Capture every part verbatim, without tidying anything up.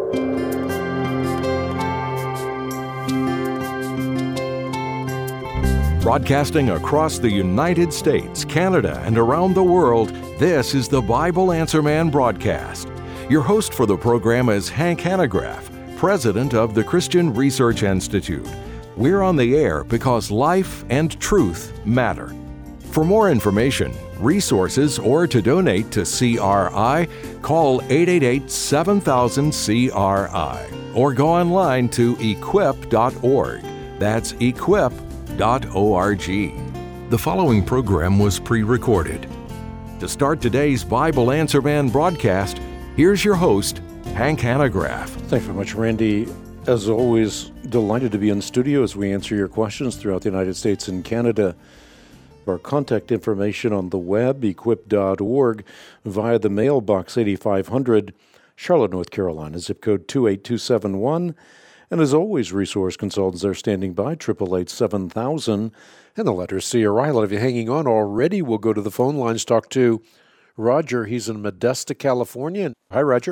Broadcasting across the United States, Canada, and around the world, this is the Bible Answer Man broadcast. Your host for the program is Hank Hanegraaff, president of the Christian Research Institute. We're on the air because life and truth matter. For more information, resources, or to donate to C R I, call eight eight eight, seven thousand, C R I or go online to equip dot org. That's equip dot org. The following program was pre-recorded. To start today's Bible Answer Man broadcast, here's your host, Hank Hanegraaff. Thanks very much, Randy. As always, delighted to be in studio as we answer your questions throughout the United States and Canada. Our contact information on the web, equip dot org, via the mailbox eighty-five hundred, Charlotte, North Carolina, zip code two eight two seven one. And as always, resource consultants are standing by, eight eight eight, seven thousand, and the letter C R I. A lot of you hanging on already. We'll go to the phone lines, talk to Roger. He's in Modesto, California. Hi, Roger.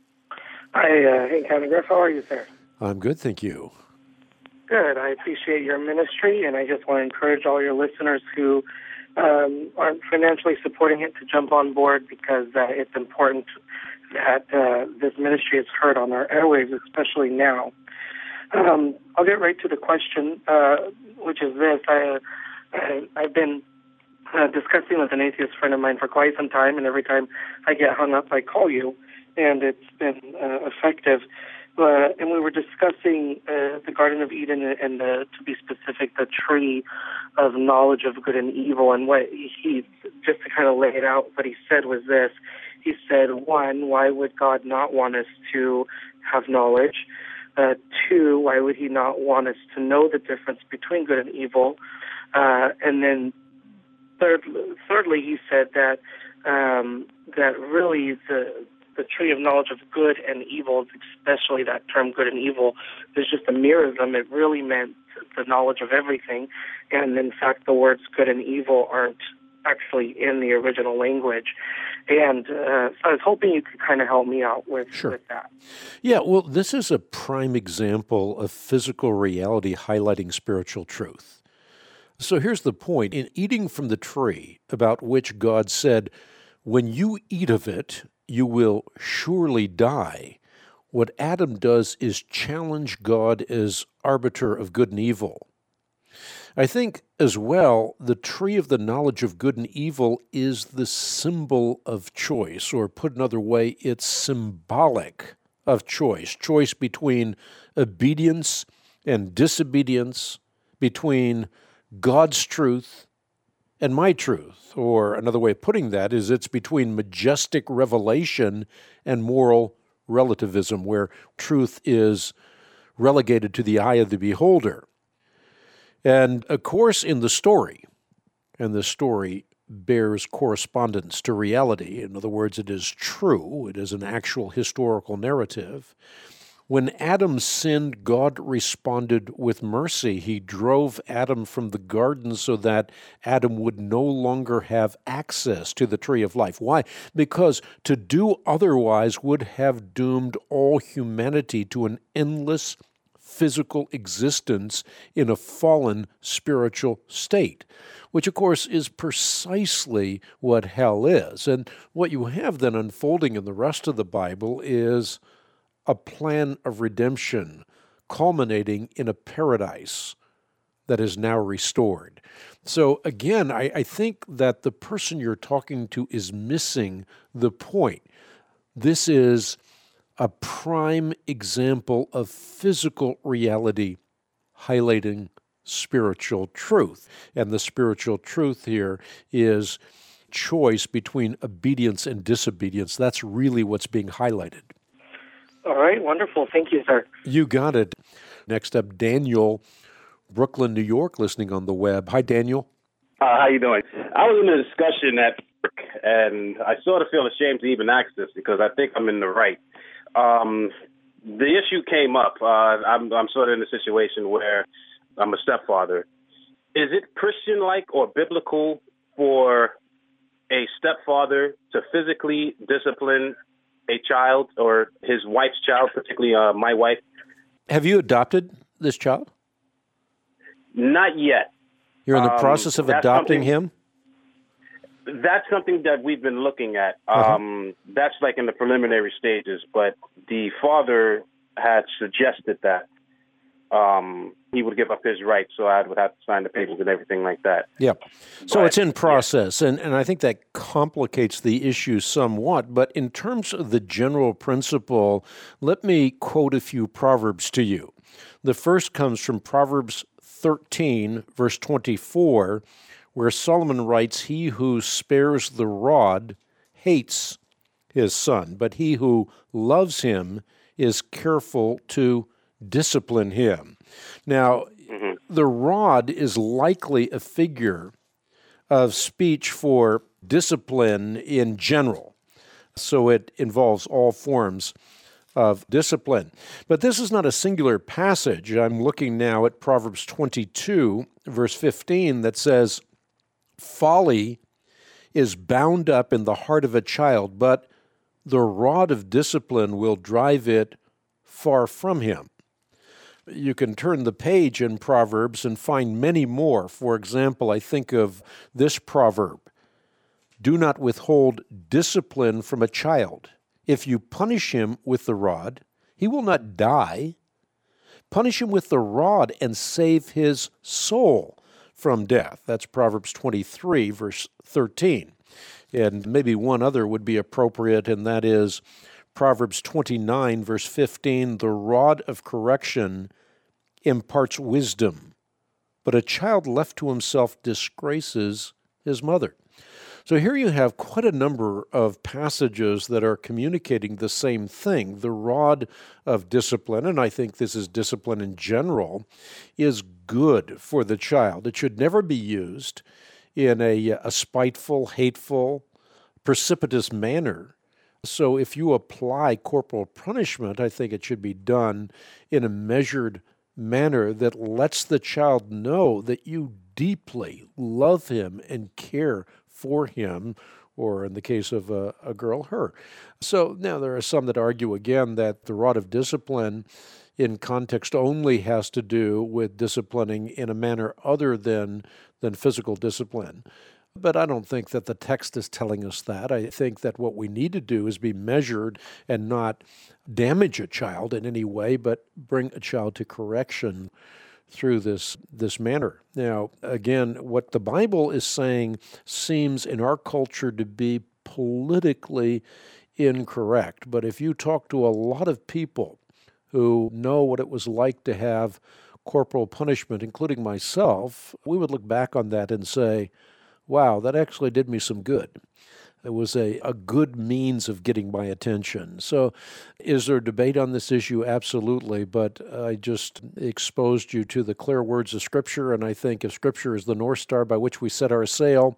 Hi, uh, Hank Hanegraaff. How are you, sir? I'm good, thank you. Good. I appreciate your ministry, and I just want to encourage all your listeners who um, aren't financially supporting it to jump on board, because uh, it's important that uh, this ministry is heard on our airwaves, especially now. Um, I'll get right to the question, uh, which is this. I, I, I've been uh, discussing with an atheist friend of mine for quite some time, and every time I get hung up, I call you, and it's been uh, effective. Uh, and we were discussing uh, the Garden of Eden and, the, to be specific, the tree of knowledge of good and evil. And what he, just to kind of lay it out, what he said was this. He said, one, why would God not want us to have knowledge? Uh, two, why would he not want us to know the difference between good and evil? Uh, and then third, thirdly, he said that um, that really the the tree of knowledge of good and evil, especially that term good and evil, is just a mirrorism. It really meant the knowledge of everything. And in fact, the words good and evil aren't actually in the original language. And uh, so I was hoping you could kind of help me out with, sure. with that. Yeah, well, this is a prime example of physical reality highlighting spiritual truth. So here's the point. In eating from the tree about which God said, when you eat of it, you will surely die, what Adam does is challenge God as arbiter of good and evil. I think, as well, the tree of the knowledge of good and evil is the symbol of choice, or put another way, it's symbolic of choice, choice between obedience and disobedience, between God's truth and my truth, or another way of putting that is it's between majestic revelation and moral relativism, where truth is relegated to the eye of the beholder. And of course, in the story, and the story bears correspondence to reality. In other words, it is true. It is an actual historical narrative. When Adam sinned, God responded with mercy. He drove Adam from the garden so that Adam would no longer have access to the tree of life. Why? Because to do otherwise would have doomed all humanity to an endless physical existence in a fallen spiritual state, which, of course, is precisely what hell is. And what you have then unfolding in the rest of the Bible is a plan of redemption culminating in a paradise that is now restored. So again, I, I think that the person you're talking to is missing the point. This is a prime example of physical reality highlighting spiritual truth. And the spiritual truth here is choice between obedience and disobedience. That's really what's being highlighted. All right, wonderful. Thank you, sir. You got it. Next up, Daniel, Brooklyn, New York, listening on the web. Hi, Daniel. Uh, how you doing? I was in a discussion at work, and I sort of feel ashamed to even ask this because I think I'm in the right. Um, the issue came up. Uh, I'm, I'm sort of in a situation where I'm a stepfather. Is it Christian-like or biblical for a stepfather to physically discipline a child or his wife's child, particularly uh, my wife. Have you adopted this child? Not yet. You're in the Um, process of that's adopting something- him? That's something that we've been looking at. Uh-huh. Um, that's like in the preliminary stages, but the father had suggested that um, he would give up his rights, so I would have to sign the papers and everything like that. Yeah. So But, it's in process, and, and I think that complicates the issue somewhat. But in terms of the general principle, let me quote a few Proverbs to you. The first comes from Proverbs thirteen, verse twenty-four, where Solomon writes, "He who spares the rod hates his son, but he who loves him is careful to discipline him." Now, Mm-hmm. the rod is likely a figure of speech for discipline in general, so it involves all forms of discipline. But this is not a singular passage. I'm looking now at Proverbs twenty-two, verse fifteen, that says, "Folly is bound up in the heart of a child, but the rod of discipline will drive it far from him." You can turn the page in Proverbs and find many more. For example, I think of this proverb, "Do not withhold discipline from a child. If you punish him with the rod, he will not die. Punish him with the rod and save his soul from death." That's Proverbs twenty-three, verse thirteen. And maybe one other would be appropriate, and that is Proverbs twenty-nine, verse fifteen, "The rod of correction imparts wisdom, but a child left to himself disgraces his mother." So here you have quite a number of passages that are communicating the same thing. The rod of discipline, and I think this is discipline in general, is good for the child. It should never be used in a, a spiteful, hateful, precipitous manner. So if you apply corporal punishment, I think it should be done in a measured manner that lets the child know that you deeply love him and care for him, or in the case of a, a girl, her. So now there are some that argue again that the rod of discipline in context only has to do with disciplining in a manner other than, than physical discipline. But I don't think that the text is telling us that. I think that what we need to do is be measured and not damage a child in any way, but bring a child to correction through this this manner. Now, again, what the Bible is saying seems in our culture to be politically incorrect. But if you talk to a lot of people who know what it was like to have corporal punishment, including myself, we would look back on that and say, wow, that actually did me some good. It was a, a good means of getting my attention. So is there debate on this issue? Absolutely, but I just exposed you to the clear words of Scripture, and I think if Scripture is the North Star by which we set our sail,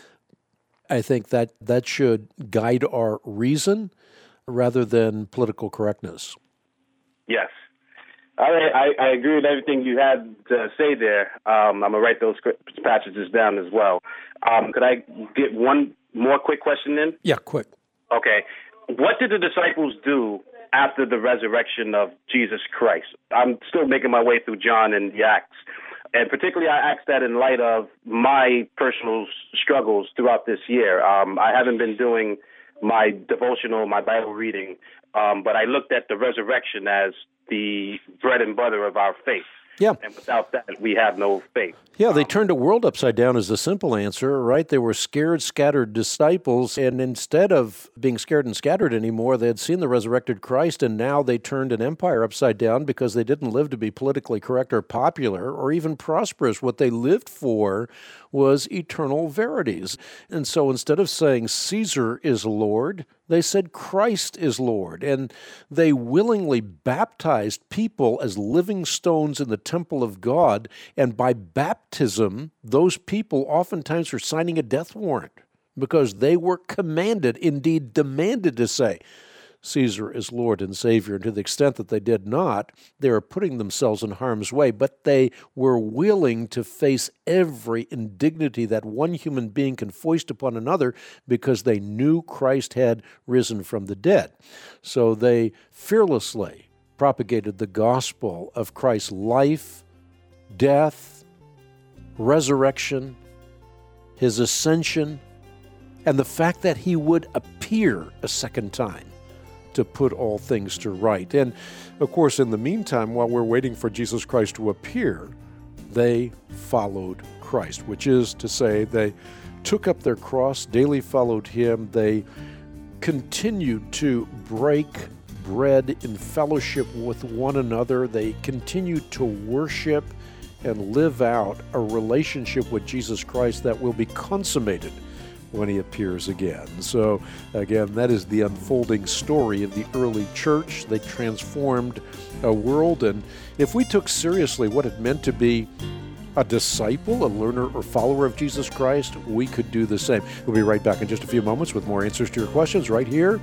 I think that that should guide our reason rather than political correctness. Yes. I, I, I agree with everything you had to say there. Um, I'm going to write those passages down as well. Um, could I get one more quick question in? Yeah, quick. Okay. What did the disciples do after the resurrection of Jesus Christ? I'm still making my way through John and the Acts. And particularly, I ask that in light of my personal struggles throughout this year. Um, I haven't been doing my devotional, my Bible reading, um, but I looked at the resurrection as the bread and butter of our faith. Yeah. And without that, we have no faith. Yeah, they Um, turned the world upside down is the simple answer, right? They were scared, scattered disciples, and instead of being scared and scattered anymore, they had seen the resurrected Christ, and now they turned an empire upside down because they didn't live to be politically correct or popular or even prosperous. What they lived for was eternal verities. And so instead of saying Caesar is Lord, they said Christ is Lord, and they willingly baptized people as living stones in the temple of God, and by baptism, those people oftentimes were signing a death warrant because they were commanded, indeed demanded to say, Caesar as Lord and Savior. And to the extent that they did not, they are putting themselves in harm's way, but they were willing to face every indignity that one human being can foist upon another because they knew Christ had risen from the dead. So they fearlessly propagated the gospel of Christ's life, death, resurrection, his ascension, and the fact that he would appear a second time to put all things to right. And, of course, in the meantime, while we're waiting for Jesus Christ to appear, they followed Christ, which is to say they took up their cross, daily followed him. They continued to break bread in fellowship with one another. They continued to worship and live out a relationship with Jesus Christ that will be consummated when he appears again. So, again, that is the unfolding story of the early church. They transformed a world, and if we took seriously what it meant to be a disciple, a learner or follower of Jesus Christ, we could do the same. We'll be right back in just a few moments with more answers to your questions right here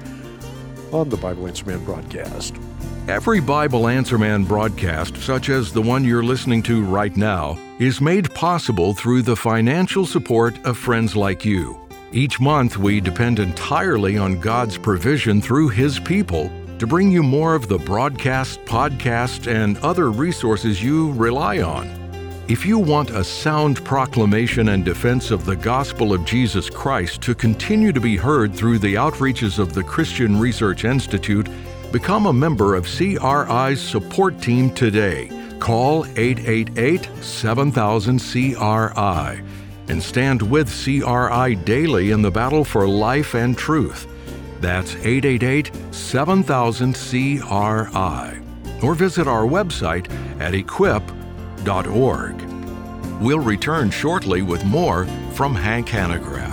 on the Bible Answer Man broadcast. Every Bible Answer Man broadcast, such as the one you're listening to right now, is made possible through the financial support of friends like you. Each month, we depend entirely on God's provision through His people to bring you more of the broadcast, podcast, and other resources you rely on. If you want a sound proclamation and defense of the gospel of Jesus Christ to continue to be heard through the outreaches of the Christian Research Institute, become a member of C R I's support team today. Call eight eight eight, seven thousand, C R I and stand with C R I daily in the battle for life and truth. That's eight eight eight, seven thousand, C R I. Or visit our website at equip dot org. We'll return shortly with more from Hank Hanegraaff.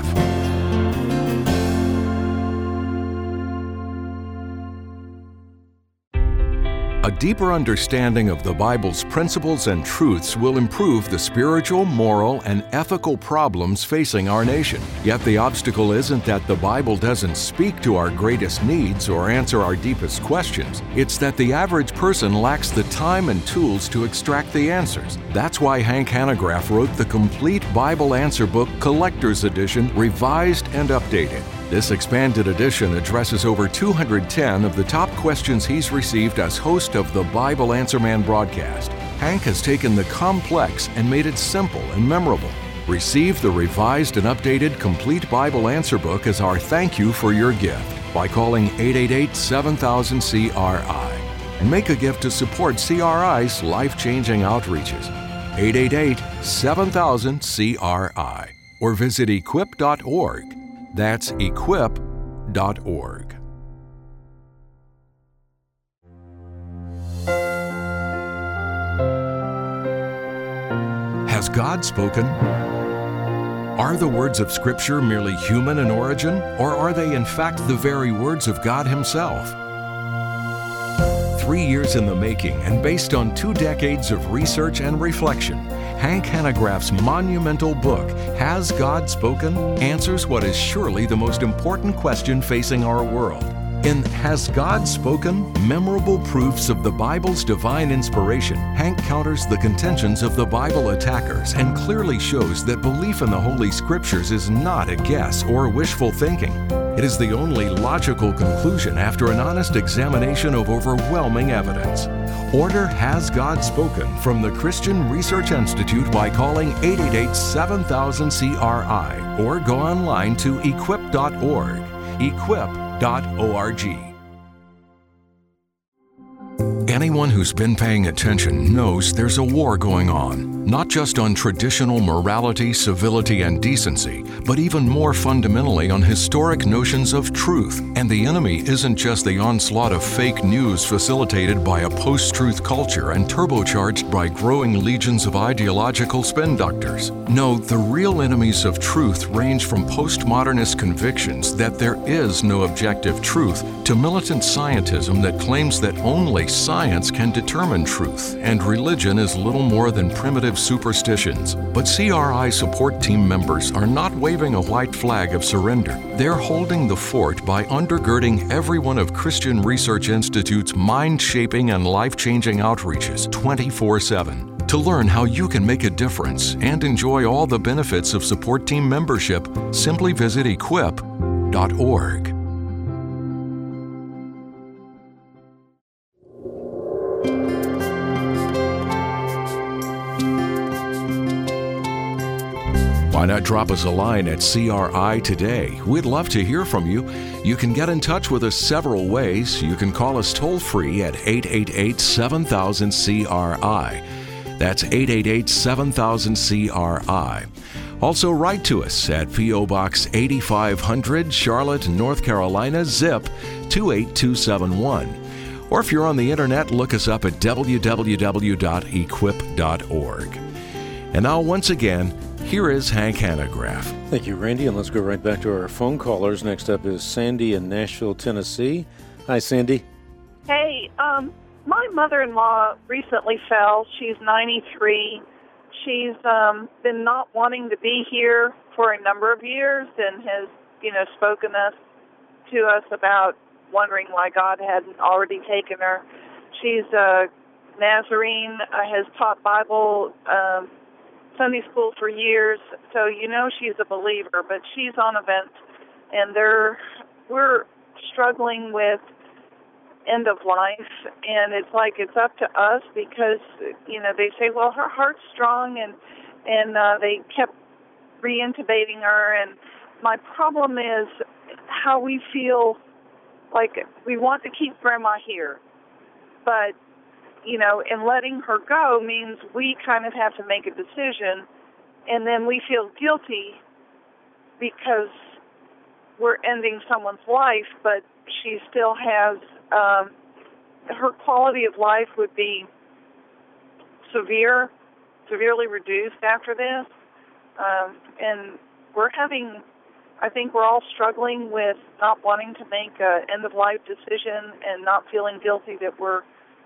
A deeper understanding of the Bible's principles and truths will improve the spiritual, moral, and ethical problems facing our nation. Yet the obstacle isn't that the Bible doesn't speak to our greatest needs or answer our deepest questions. It's that the average person lacks the time and tools to extract the answers. That's why Hank Hanegraaff wrote the complete Bible Answer Book Collector's Edition, revised and updated. This expanded edition addresses over two hundred ten of the top questions he's received as host of the Bible Answer Man broadcast. Hank has taken the complex and made it simple and memorable. Receive the revised and updated Complete Bible Answer Book as our thank you for your gift by calling eight eight eight, seven thousand, C R I and make a gift to support C R I's life-changing outreaches. eight eight eight, seven thousand, C R I or visit equip dot org. That's equip dot org. Has God spoken? Are the words of Scripture merely human in origin, or are they in fact the very words of God Himself? Three years in the making and based on two decades of research and reflection, Hank Hanegraaff's monumental book, Has God Spoken?, answers what is surely the most important question facing our world. In Has God Spoken? Memorable Proofs of the Bible's Divine Inspiration, Hank counters the contentions of the Bible attackers and clearly shows that belief in the Holy Scriptures is not a guess or wishful thinking. It is the only logical conclusion after an honest examination of overwhelming evidence. Order Has God Spoken from the Christian Research Institute by calling eight eight eight, seven thousand, C R I or go online to equip dot org. equip dot org. Anyone who's been paying attention knows there's a war going on, not just on traditional morality, civility, and decency, but even more fundamentally on historic notions of truth. And the enemy isn't just the onslaught of fake news facilitated by a post-truth culture and turbocharged by growing legions of ideological spin doctors. No, the real enemies of truth range from postmodernist convictions that there is no objective truth to militant scientism that claims that only science can determine truth, and religion is little more than primitive conservative superstitions, but C R I support team members are not waving a white flag of surrender. They're holding the fort by undergirding every one of Christian Research Institute's mind-shaping and life-changing outreaches twenty-four seven. To learn how you can make a difference and enjoy all the benefits of support team membership, simply visit equip dot org. Why not drop us a line at C R I today? We'd love to hear from you. You can get in touch with us several ways. You can call us toll-free at eight eight eight, seven thousand, C R I. That's eight eight eight, seven thousand, C R I. Also write to us at P O. Box eighty-five hundred, Charlotte, North Carolina, zip two eight two seven one. Or if you're on the internet, look us up at w w w dot equip dot org. And now, once again, here is Hank Hanegraaff. Thank you, Randy, and let's go right back to our phone callers. Next up is Sandy in Nashville, Tennessee. Hi, Sandy. Hey, um, my mother-in-law recently fell. She's ninety-three. She's um, been not wanting to be here for a number of years and has, you know, spoken us to us about wondering why God hadn't already taken her. She's a Nazarene, uh, has taught Bible um Sunday school for years, so you know she's a believer, but she's on a vent, and they're, we're struggling with end of life, and it's like it's up to us because, you know, they say, well, her heart's strong, and, and uh, they kept re-intubating her, and my problem is how we feel like we want to keep Grandma here, but you know, and letting her go means we kind of have to make a decision, and then we feel guilty because we're ending someone's life, but she still has, um, her quality of life would be severe, severely reduced after this, um, and we're having, I think we're all struggling with not wanting to make an end-of-life decision and not feeling guilty that we're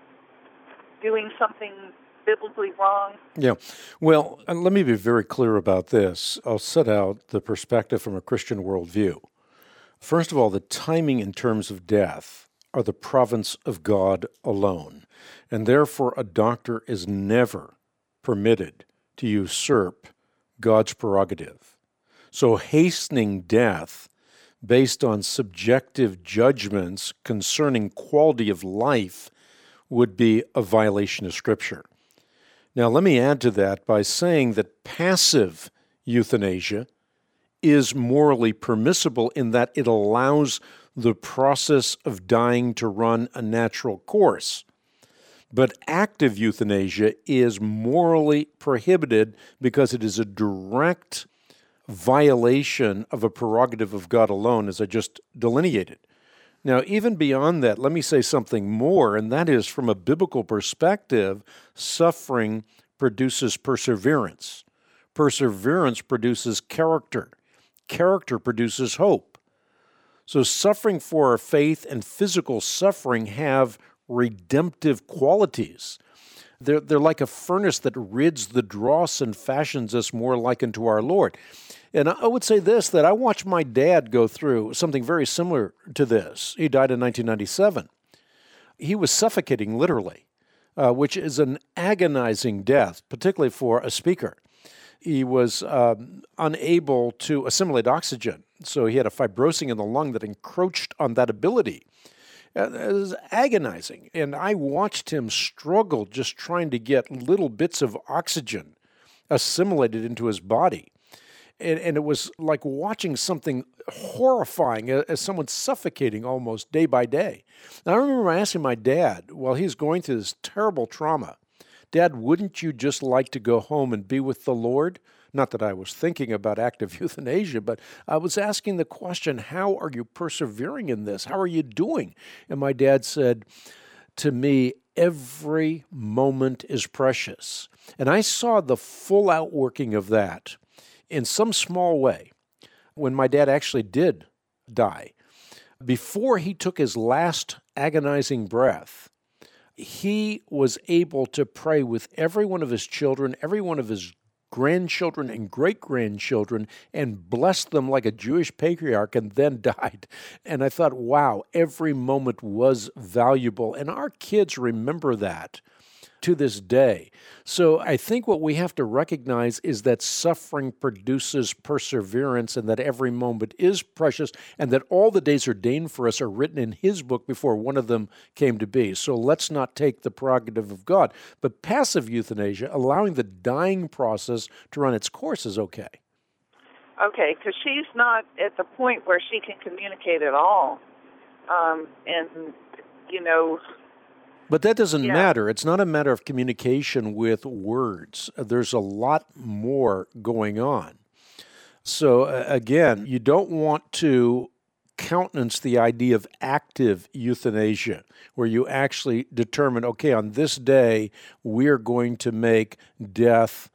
doing something biblically wrong. Yeah. Well, and let me be very clear about this. I'll set out the perspective from a Christian worldview. First of all, the timing in terms of death are the province of God alone, and therefore a doctor is never permitted to usurp God's prerogative. So hastening death based on subjective judgments concerning quality of life would be a violation of Scripture. Now, let me add to that by saying that passive euthanasia is morally permissible in that it allows the process of dying to run a natural course. But active euthanasia is morally prohibited because it is a direct violation of a prerogative of God alone, as I just delineated. Now, even beyond that, let me say something more, and that is from a biblical perspective, suffering produces perseverance. Perseverance produces character. Character produces hope. So suffering for our faith and physical suffering have redemptive qualities. They're, they're like a furnace that rids the dross and fashions us more like unto our Lord. And I would say this, that I watched my dad go through something very similar to this. He died in nineteen ninety-seven. He was suffocating, literally, uh, which is an agonizing death, particularly for a speaker. He was um, unable to assimilate oxygen, so he had a fibrosing in the lung that encroached on that ability. Uh, it was agonizing, and I watched him struggle just trying to get little bits of oxygen assimilated into his body. And, and it was like watching something horrifying as someone suffocating almost day by day. And I remember asking my dad, while he was going through this terrible trauma, Dad, wouldn't you just like to go home and be with the Lord? Not that I was thinking about active euthanasia, but I was asking the question, how are you persevering in this? How are you doing? And my dad said to me, every moment is precious. And I saw the full outworking of that in some small way when my dad actually did die. Before he took his last agonizing breath, he was able to pray with every one of his children, every one of his grandchildren and great-grandchildren, and blessed them like a Jewish patriarch, and then died. And I thought, wow, every moment was valuable. And our kids remember that to this day. So I think what we have to recognize is that suffering produces perseverance, and that every moment is precious, and that all the days ordained for us are written in his book before one of them came to be. So let's not take the prerogative of God. But passive euthanasia, allowing the dying process to run its course, is okay. Okay, because she's not at the point where she can communicate at all. Um, and, you know... But that doesn't yeah. matter. It's not a matter of communication with words. There's a lot more going on. So, uh, again, you don't want to countenance the idea of active euthanasia, where you actually determine, okay, on this day, we're going to make death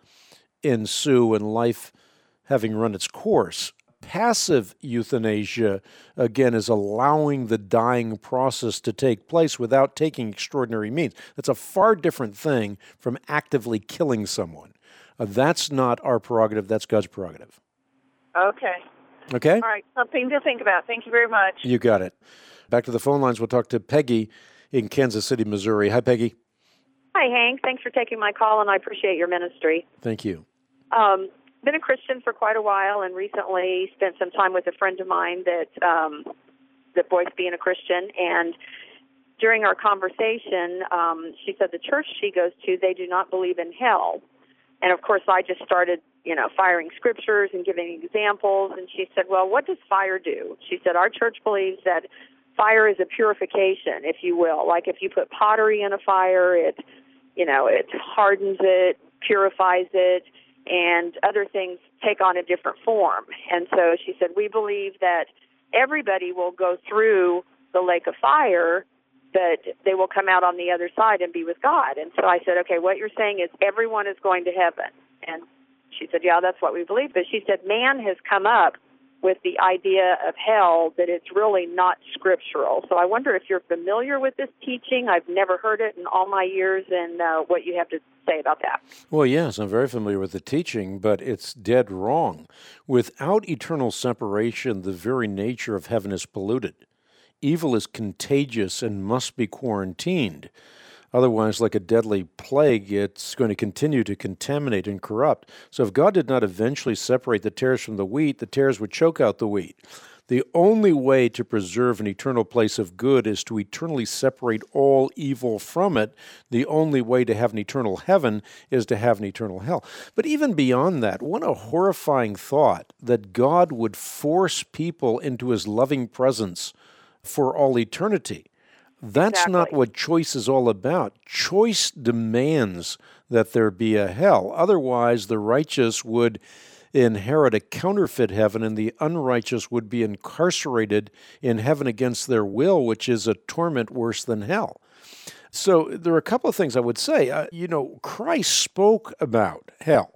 ensue and life having run its course. Passive euthanasia, again, is allowing the dying process to take place without taking extraordinary means. That's a far different thing from actively killing someone. Uh, that's not our prerogative. That's God's prerogative. Okay. Okay? All right. Something to think about. Thank you very much. You got it. Back to the phone lines. We'll talk to Peggy in Kansas City, Missouri. Hi, Peggy. Hi, Hank. Thanks for taking my call, and I appreciate your ministry. Thank you. Um, been a Christian for quite a while, and recently spent some time with a friend of mine that um, that voiced being a Christian. And during our conversation, um, she said the church she goes to, they do not believe in hell. And of course, I just started, you know, firing scriptures and giving examples. And she said, "Well, what does fire do?" She said, "Our church believes that fire is a purification, if you will. Like if you put pottery in a fire, it, you know, it hardens it, purifies it, and other things take on a different form." And so she said, "We believe that everybody will go through the lake of fire, but they will come out on the other side and be with God." And so I said, "Okay, what you're saying is everyone is going to heaven." And she said, "Yeah, that's what we believe." But she said, man has come up with the idea of hell that it's really not scriptural. So I wonder if you're familiar with this teaching. I've never heard it in all my years, and uh, what you have to say about that. Well, yes, I'm very familiar with the teaching, but it's dead wrong. Without eternal separation, the very nature of heaven is polluted. Evil is contagious and must be quarantined. Otherwise, like a deadly plague, it's going to continue to contaminate and corrupt. So if God did not eventually separate the tares from the wheat, the tares would choke out the wheat. The only way to preserve an eternal place of good is to eternally separate all evil from it. The only way to have an eternal heaven is to have an eternal hell. But even beyond that, what a horrifying thought that God would force people into his loving presence for all eternity. That's Exactly. not what choice is all about. Choice demands that there be a hell. Otherwise, the righteous would inherit a counterfeit heaven, and the unrighteous would be incarcerated in heaven against their will, which is a torment worse than hell. So there are a couple of things I would say. Uh, you know, Christ spoke about hell.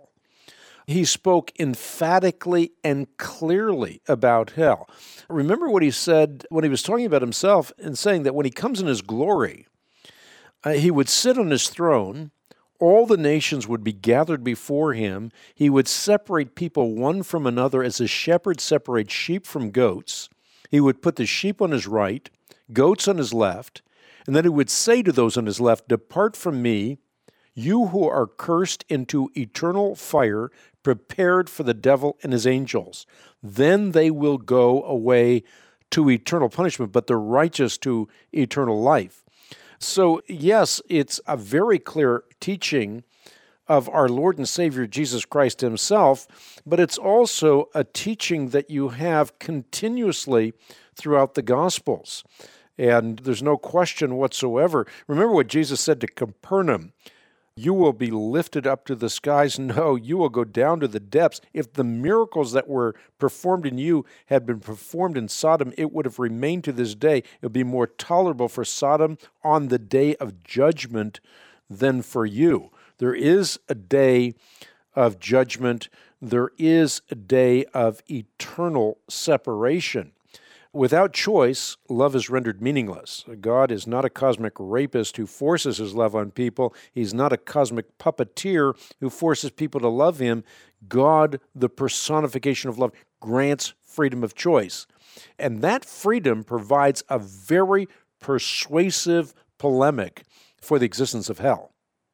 He spoke emphatically and clearly about hell. Remember what he said when he was talking about himself and saying that when he comes in his glory, uh, he would sit on his throne, all the nations would be gathered before him, he would separate people one from another as a shepherd separates sheep from goats. He would put the sheep on his right, goats on his left, and then he would say to those on his left, "Depart from me, you who are cursed, into eternal fire, prepared for the devil and his angels. Then they will go away to eternal punishment, but the righteous to eternal life." So, yes, it's a very clear teaching of our Lord and Savior Jesus Christ himself, but it's also a teaching that you have continuously throughout the Gospels. And there's no question whatsoever. Remember what Jesus said to Capernaum, "You will be lifted up to the skies." No, you will go down to the depths. If the miracles that were performed in you had been performed in Sodom, it would have remained to this day. It would be more tolerable for Sodom on the day of judgment than for you. There is a day of judgment. There is a day of eternal separation. Without choice, love is rendered meaningless. God is not a cosmic rapist who forces his love on people. He's not a cosmic puppeteer who forces people to love him. God, the personification of love, grants freedom of choice. And that freedom provides a very persuasive polemic for the existence of hell.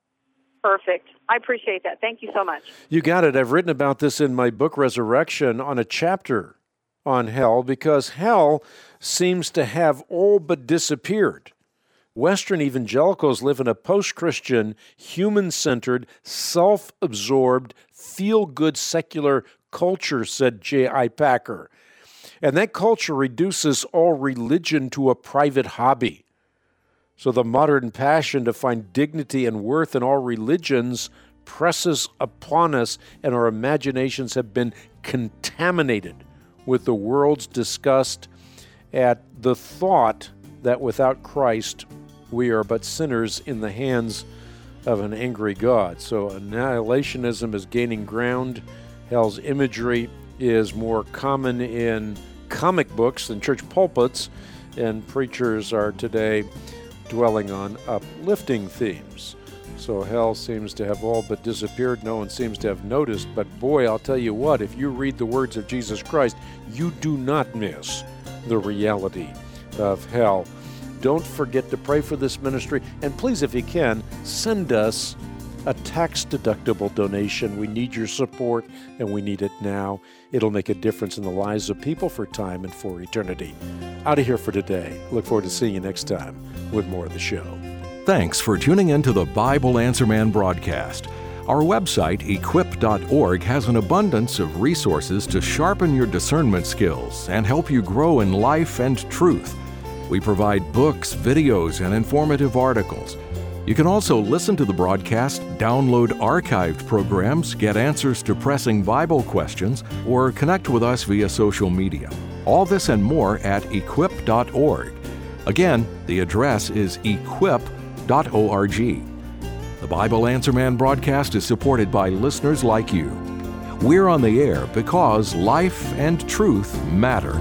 Perfect. I appreciate that. Thank you so much. You got it. I've written about this in my book, Resurrection, on a chapter on hell, because hell seems to have all but disappeared. Western evangelicals live in a post-Christian, human-centered, self-absorbed, feel-good secular culture, said J I. Packer. And that culture reduces all religion to a private hobby. So the modern passion to find dignity and worth in all religions presses upon us, and our imaginations have been contaminated with the world's disgust at the thought that without Christ, we are but sinners in the hands of an angry God. So annihilationism is gaining ground. Hell's imagery is more common in comic books than church pulpits, and preachers are today dwelling on uplifting themes. So hell seems to have all but disappeared. No one seems to have noticed. But boy, I'll tell you what, if you read the words of Jesus Christ, you do not miss the reality of hell. Don't forget to pray for this ministry. And please, if you can, send us a tax-deductible donation. We need your support, and we need it now. It'll make a difference in the lives of people for time and for eternity. Out of here for today. Look forward to seeing you next time with more of the show. Thanks for tuning in to the Bible Answer Man broadcast. Our website, equip dot org, has an abundance of resources to sharpen your discernment skills and help you grow in life and truth. We provide books, videos, and informative articles. You can also listen to the broadcast, download archived programs, get answers to pressing Bible questions, or connect with us via social media. All this and more at equip dot org. Again, the address is equip dot org. The Bible Answer Man broadcast is supported by listeners like you. We're on the air because life and truth matter.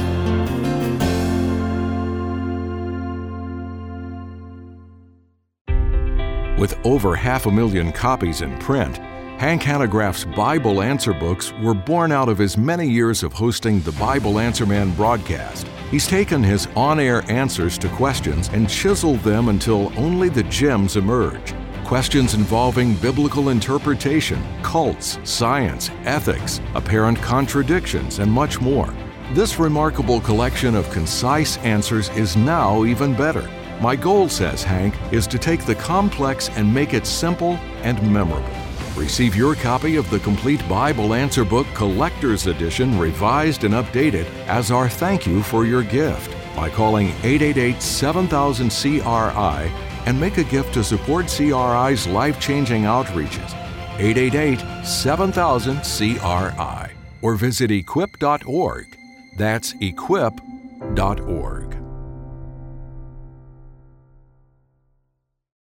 With over half a million copies in print, Hank Hanegraaff's Bible Answer books were born out of his many years of hosting the Bible Answer Man broadcast. He's taken his on-air answers to questions and chiseled them until only the gems emerge. Questions involving biblical interpretation, cults, science, ethics, apparent contradictions, and much more. This remarkable collection of concise answers is now even better. My goal, says Hank, is to take the complex and make it simple and memorable. Receive your copy of the complete Bible Answer Book Collector's Edition, revised and updated, as our thank you for your gift by calling eight eight eight, seven thousand, C R I and make a gift to support C R I's life-changing outreaches. eight eight eight, seven thousand, C R I or visit equip dot org. That's equip dot org.